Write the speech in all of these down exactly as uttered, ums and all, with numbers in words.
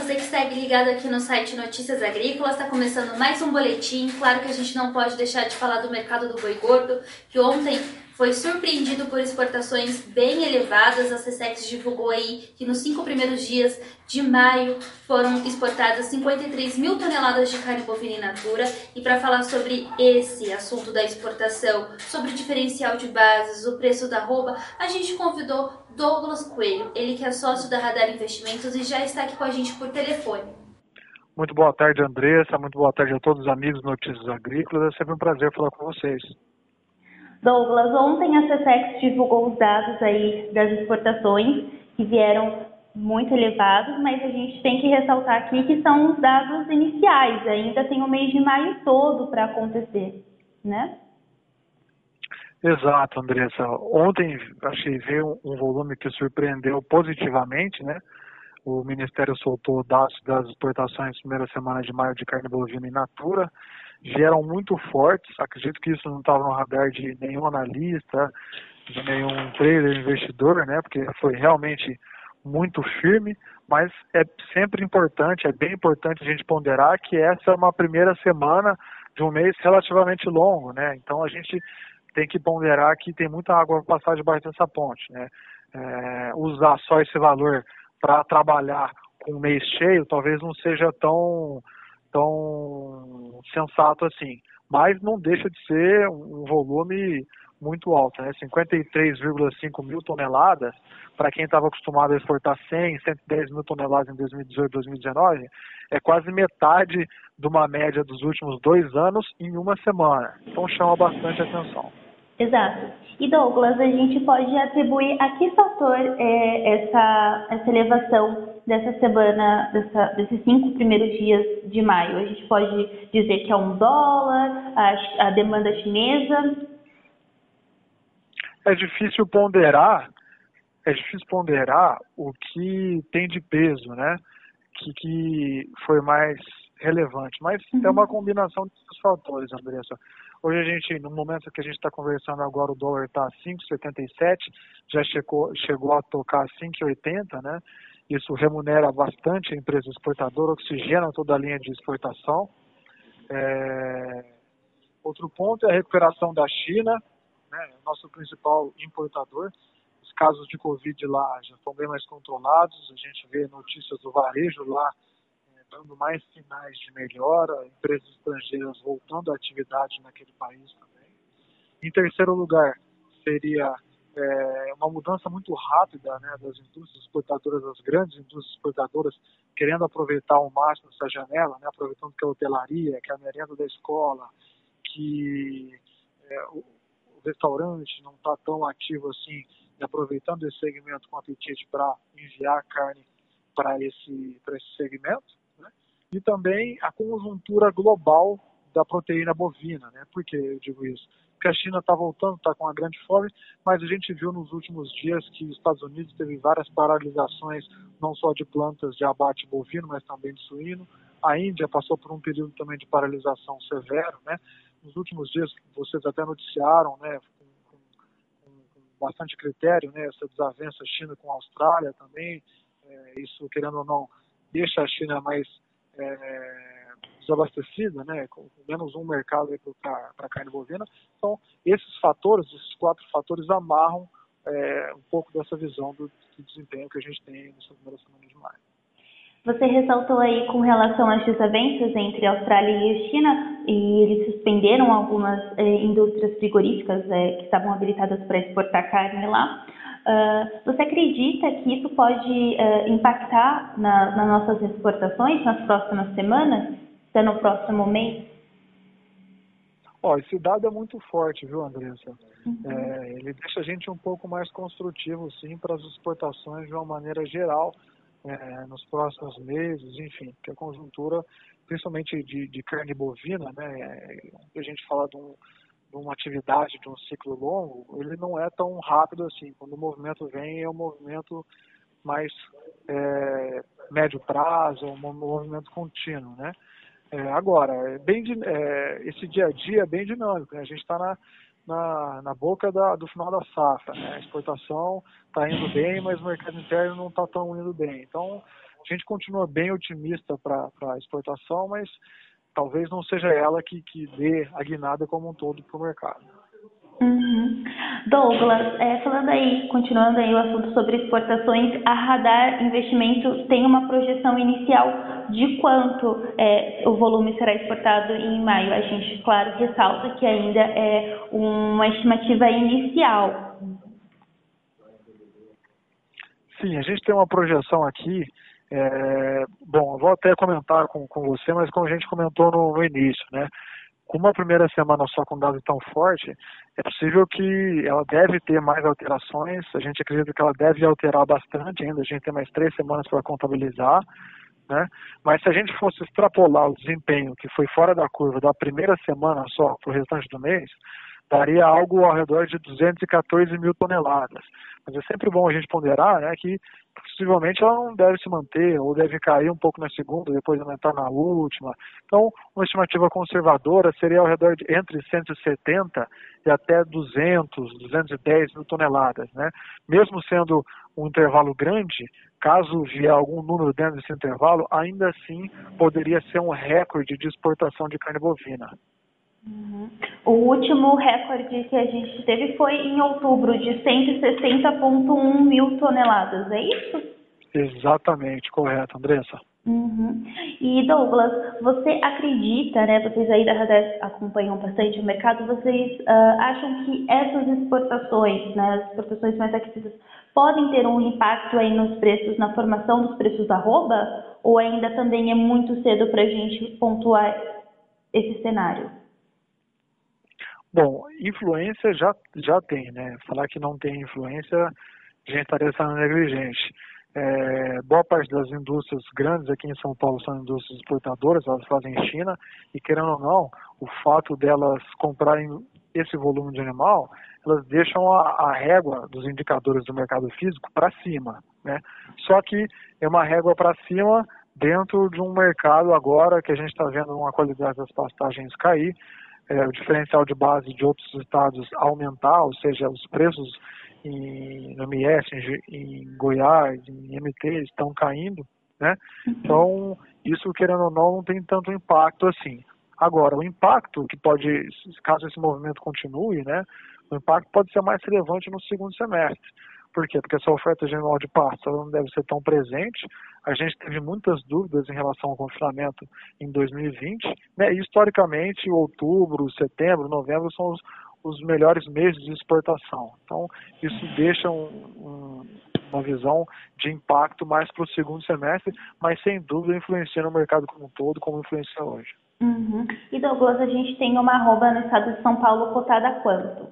você que segue ligado aqui no site Notícias Agrícolas, está começando mais um boletim. Claro que a gente não pode deixar de falar do mercado do boi gordo, que ontem foi surpreendido por exportações bem elevadas. A Secex divulgou aí que nos cinco primeiros dias de maio foram exportadas cinquenta e três mil toneladas de carne bovina in natura. E para falar sobre esse assunto da exportação, sobre o diferencial de bases, o preço da arroba, a gente convidou Douglas Coelho, ele que é sócio da Radar Investimentos e já está aqui com a gente por telefone. Muito boa tarde, Andressa. Muito boa tarde a todos os amigos do Notícias Agrícolas. É sempre um prazer falar com vocês. Douglas, ontem a Secex divulgou os dados aí das exportações que vieram muito elevados, mas a gente tem que ressaltar aqui que são os dados iniciais, ainda tem o mês de maio todo para acontecer, né? Exato, Andressa. Ontem achei ver um volume que surpreendeu positivamente, né? O Ministério soltou dados das exportações na primeira semana de maio de carne bovina in natura, vieram muito fortes. Acredito que isso não estava no radar de nenhum analista, de nenhum trader, investidor, né? Porque foi realmente muito firme, mas é sempre importante, é bem importante a gente ponderar que essa é uma primeira semana de um mês relativamente longo, né? Então a gente tem que ponderar que tem muita água para passar debaixo dessa ponte, né? É, usar só esse valor para trabalhar com o mês cheio talvez não seja tão, tão sensato assim, mas não deixa de ser um volume muito alto, né? cinquenta e três vírgula cinco mil toneladas, para quem estava acostumado a exportar cem, cento e dez mil toneladas em dois mil e dezoito, dois mil e dezenove, é quase metade de uma média dos últimos dois anos em uma semana. Então chama bastante atenção. Exato. E Douglas, a gente pode atribuir a que fator é, essa, essa elevação dessa semana, dessa, desses cinco primeiros dias de maio? A gente pode dizer que é um dólar, a, a demanda chinesa? É difícil ponderar, é difícil ponderar o que tem de peso, né? Que, que foi mais relevante, mas uhum. É uma combinação desses fatores, Andressa. Hoje a gente, no momento que a gente está conversando agora, o dólar está a cinco vírgula setenta e sete, já chegou, chegou a tocar cinco vírgula oitenta, né? Isso remunera bastante a empresa exportadora, oxigena toda a linha de exportação. É... Outro ponto é a recuperação da China, né? Nosso principal importador. Os casos de Covid lá já estão bem mais controlados, a gente vê notícias do varejo lá dando mais sinais de melhora, empresas estrangeiras voltando à atividade naquele país também. Em terceiro lugar, seria é, uma mudança muito rápida, né, das indústrias exportadoras, das grandes indústrias exportadoras, querendo aproveitar ao máximo essa janela, né, aproveitando que a hotelaria, que a merenda da escola, que é, o, o restaurante não está tão ativo assim, e aproveitando esse segmento com apetite para enviar carne para esse, para esse segmento. E também a conjuntura global da proteína bovina, né? Por que eu digo isso? Porque a China está voltando, está com uma grande fome, mas a gente viu nos últimos dias que os Estados Unidos teve várias paralisações, não só de plantas de abate bovino, mas também de suíno. A Índia passou por um período também de paralisação severo, né? Nos últimos dias, vocês até noticiaram, né, com, com, com bastante critério, né, essa desavença China com a Austrália também, é, isso, querendo ou não, deixa a China mais É, desabastecida, né, com menos um mercado para a carne bovina. Então, esses fatores, esses quatro fatores amarram é, um pouco dessa visão do, do desempenho que a gente tem nessa primeira semana de maio. Você ressaltou aí com relação às desavenças entre a Austrália e a China, e eles suspenderam algumas eh, indústrias frigoríficas eh, que estavam habilitadas para exportar carne lá. Uh, você acredita que isso pode uh, impactar na, nas nossas exportações nas próximas semanas, até no próximo mês? Ó, esse dado é muito forte, viu, Andressa? Uhum. É, ele deixa a gente um pouco mais construtivo, sim, para as exportações de uma maneira geral, é, nos próximos meses, enfim, que a conjuntura, principalmente de, de carne bovina, né, é, a gente fala de um de uma atividade, de um ciclo longo, ele não é tão rápido assim. Quando o movimento vem, é um movimento mais é, médio prazo, um movimento contínuo, né? É, agora, é bem, é, esse dia a dia é bem dinâmico, né? A gente está na, na, na boca da, do final da safra, né? A exportação está indo bem, mas o mercado interno não está tão indo bem. Então, A gente continua bem otimista para a exportação, mas talvez não seja ela que, que dê a guinada como um todo para o mercado. Uhum. Douglas, é, falando aí, continuando aí o assunto sobre exportações, a Radar Investimento tem uma projeção inicial de quanto é, o volume será exportado em maio. A gente, claro, ressalta que ainda é uma estimativa inicial. Sim, a gente tem uma projeção aqui, é, bom, eu vou até comentar com, com você, mas como a gente comentou no, no início, né? Com uma primeira semana só com dado tão forte, é possível que ela deve ter mais alterações, a gente acredita que ela deve alterar bastante ainda, a gente tem mais três semanas para contabilizar, né? Mas se a gente fosse extrapolar o desempenho que foi fora da curva da primeira semana só para o restante do mês, daria algo ao redor de duzentos e quatorze mil toneladas. Mas é sempre bom a gente ponderar, né, que possivelmente ela não deve se manter, ou deve cair um pouco na segunda, depois aumentar na última. Então, uma estimativa conservadora seria ao redor de entre cento e setenta e até duzentos, duzentos e dez mil toneladas, né? Mesmo sendo um intervalo grande, caso vier algum número dentro desse intervalo, ainda assim poderia ser um recorde de exportação de carne bovina. Uhum. O último recorde que a gente teve foi em outubro, de cento e sessenta vírgula um mil toneladas, é isso? Exatamente, correto, Andressa. Uhum. E Douglas, você acredita, né, vocês aí da Radar acompanham bastante o mercado, vocês uh, acham que essas exportações, né, as exportações mais aquecidas, podem ter um impacto aí nos preços, na formação dos preços da arroba? Ou ainda também é muito cedo para a gente pontuar esse cenário? Bom, influência já, já tem, né? Falar que não tem influência, a gente estaria sendo negligente. É, boa parte das indústrias grandes aqui em São Paulo são indústrias exportadoras, elas fazem em China, e querendo ou não, o fato delas comprarem esse volume de animal, elas deixam a, a régua dos indicadores do mercado físico para cima, né? Só que é uma régua para cima dentro de um mercado agora que a gente está vendo uma qualidade das pastagens cair, É, o diferencial de base de outros estados aumentar, ou seja, os preços em, no M S, em, em Goiás, em M T estão caindo, né? Então, isso, querendo ou não, não tem tanto impacto assim. Agora, o impacto que pode, caso esse movimento continue, né, o impacto pode ser mais relevante no segundo semestre. Por quê? Porque essa oferta de animal de pasto não deve ser tão presente. A gente teve muitas dúvidas em relação ao confinamento em dois mil e vinte. Né? E, historicamente, outubro, setembro, novembro são os, os melhores meses de exportação. Então, isso deixa um, um, uma visão de impacto mais para o segundo semestre, mas, sem dúvida, influencia no mercado como um todo, como influencia hoje. Uhum. E, Douglas, a gente tem uma arroba no estado de São Paulo cotada a quanto?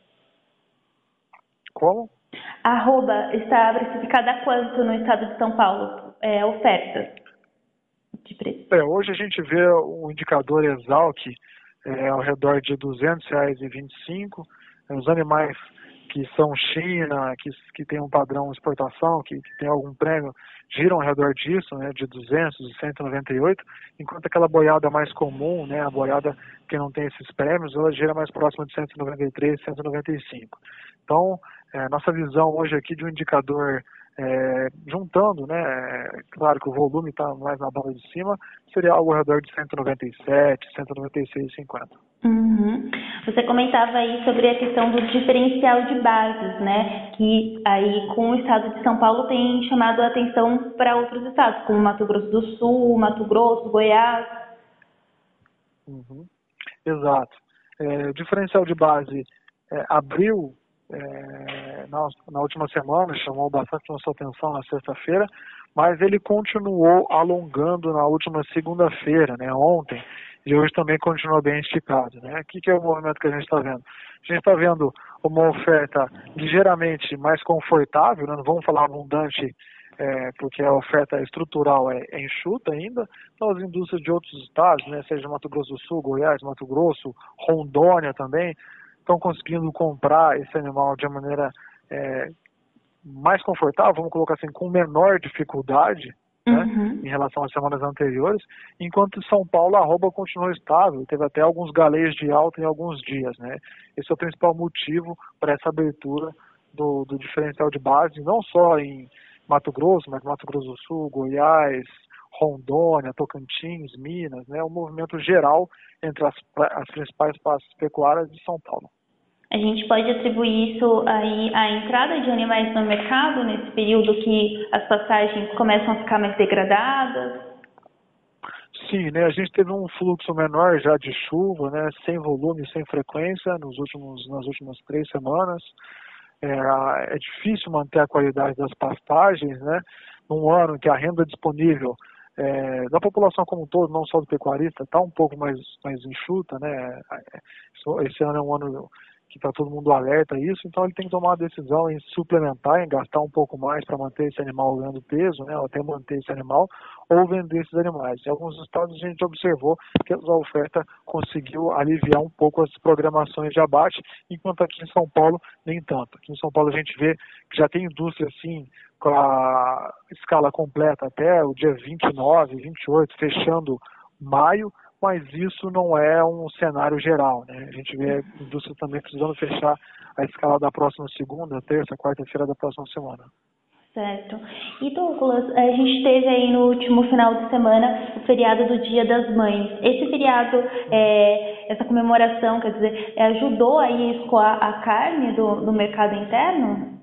Como? A arroba está precificada a quanto no estado de São Paulo? É, oferta de preço. É, hoje a gente vê um indicador Exalc é, ao redor de duzentos reais e vinte e cinco. É, os animais que são China, que, que tem um padrão de exportação, que, que tem algum prêmio, giram ao redor disso, né, de duzentos, de cento e noventa e oito, enquanto aquela boiada mais comum, né, a boiada que não tem esses prêmios, ela gira mais próxima de cento e noventa e três, cento e noventa e cinco. Então, é, nossa visão hoje aqui de um indicador é, juntando, né, é, claro que o volume está mais na banda de cima, seria algo ao redor de cento e noventa e sete, cento e noventa e seis e cinquenta. Uhum. Você comentava aí sobre a questão do diferencial de bases, né, que aí com o estado de São Paulo tem chamado a atenção para outros estados, como Mato Grosso do Sul, Mato Grosso, Goiás. Uhum. Exato. É, diferencial de base é, abriu É, na, na última semana, chamou bastante nossa atenção na sexta-feira, mas ele continuou alongando na última segunda-feira, né, ontem, e hoje também continua bem esticado. Né? O que, que é o movimento que a gente está vendo? A gente está vendo uma oferta ligeiramente mais confortável, né? Não vamos falar abundante, é, porque a oferta estrutural é, é enxuta ainda, então as indústrias de outros estados, né, seja Mato Grosso do Sul, Goiás, Mato Grosso, Rondônia também, estão conseguindo comprar esse animal de uma maneira é, mais confortável, vamos colocar assim, com menor dificuldade, né, uhum. em relação às semanas anteriores, enquanto em São Paulo a arroba continuou estável, teve até alguns galeios de alta em alguns dias. Né. Esse é o principal motivo para essa abertura do, do diferencial de base, não só em, Mato Grosso, mas Mato Grosso do Sul, Goiás, Rondônia, Tocantins, Minas, né, um movimento geral entre as, as principais praças pecuárias de São Paulo. A gente pode atribuir isso aí à entrada de animais no mercado, nesse período que as pastagens começam a ficar mais degradadas? Sim, né, a gente teve um fluxo menor já de chuva, né, sem volume, sem frequência nos últimos, nas últimas três semanas. É, é difícil manter a qualidade das pastagens, né, num ano que a renda disponível é, da população como um todo, não só do pecuarista, está um pouco mais, mais enxuta, né, esse ano é um ano que está todo mundo alerta a isso, então ele tem que tomar a decisão em suplementar, em gastar um pouco mais para manter esse animal ganhando peso, né, ou até manter esse animal, ou vender esses animais. Em alguns estados a gente observou que a oferta conseguiu aliviar um pouco as programações de abate, enquanto aqui em São Paulo nem tanto. Aqui em São Paulo a gente vê que já tem indústria assim, com a escala completa até o dia vinte e nove, vinte e oito, fechando maio, mas isso não é um cenário geral, né? A gente vê a indústria também precisando fechar a escala da próxima segunda, terça, quarta-feira da próxima semana. Certo. E Douglas, a gente teve aí no último final de semana o feriado do Dia das Mães. Esse feriado, é, essa comemoração, quer dizer, ajudou aí a escoar a carne do, do mercado interno?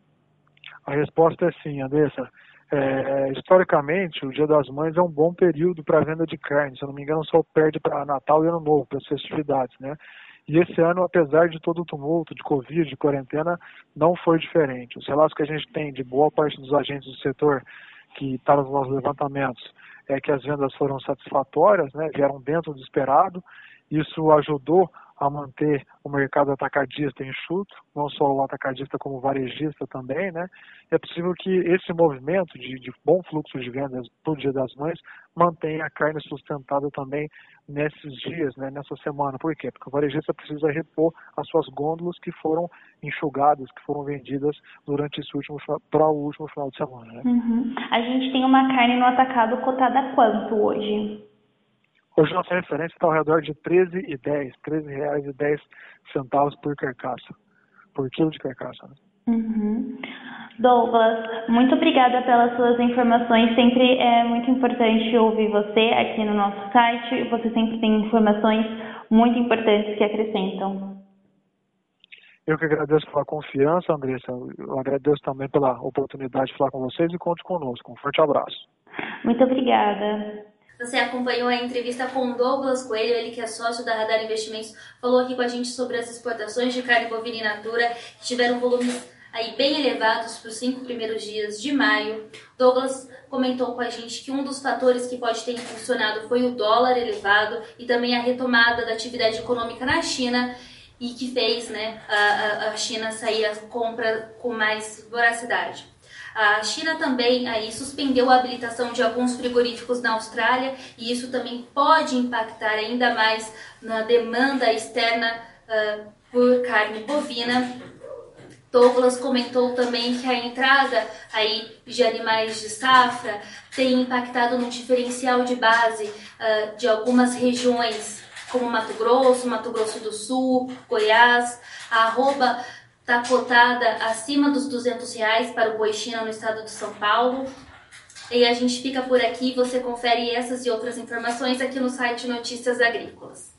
A resposta é sim, Andressa. É, historicamente, o Dia das Mães é um bom período para a venda de carne. Se eu não me engano, só perde para Natal e Ano Novo, para as festividades, né? E esse ano, apesar de todo o tumulto de Covid, de quarentena, não foi diferente. Os relatos que a gente tem de boa parte dos agentes do setor que estavam nos nossos levantamentos é que as vendas foram satisfatórias, né? Vieram dentro do esperado. Isso ajudou a manter o mercado atacadista enxuto, não só o atacadista como o varejista também, né? É possível que esse movimento de, de bom fluxo de vendas para o Dia das Mães mantenha a carne sustentada também nesses dias, né, nessa semana. Por quê? Porque o varejista precisa repor as suas gôndolas que foram enxugadas, que foram vendidas durante esse último para o último final de semana, né? Uhum. A gente tem uma carne no atacado cotada a quanto hoje? Hoje nossa referência está ao redor de treze e dez, treze reais e dez centavos por carcaça, por quilo de carcaça. Né? Uhum. Douglas, muito obrigada pelas suas informações. Sempre é muito importante ouvir você aqui no nosso site. Você sempre tem informações muito importantes que acrescentam. Eu que agradeço pela confiança, Andressa. Eu agradeço também pela oportunidade de falar com vocês e conte conosco. Um forte abraço. Muito obrigada. Você acompanhou a entrevista com o Douglas Coelho, ele que é sócio da Radar Investimentos, falou aqui com a gente sobre as exportações de carne bovina in natura, que tiveram volumes aí bem elevados para os cinco primeiros dias de maio. Douglas comentou com a gente que um dos fatores que pode ter impulsionado foi o dólar elevado e também a retomada da atividade econômica na China, e que fez, né, a, a China sair a compra com mais voracidade. A China também aí suspendeu a habilitação de alguns frigoríficos na Austrália e isso também pode impactar ainda mais na demanda externa uh, por carne bovina. Douglas comentou também que a entrada aí de animais de safra tem impactado no diferencial de base uh, de algumas regiões, como Mato Grosso, Mato Grosso do Sul, Goiás. A arroba está cotada acima dos duzentos reais para o boi China no estado de São Paulo. E a gente fica por aqui, você confere essas e outras informações aqui no site Notícias Agrícolas.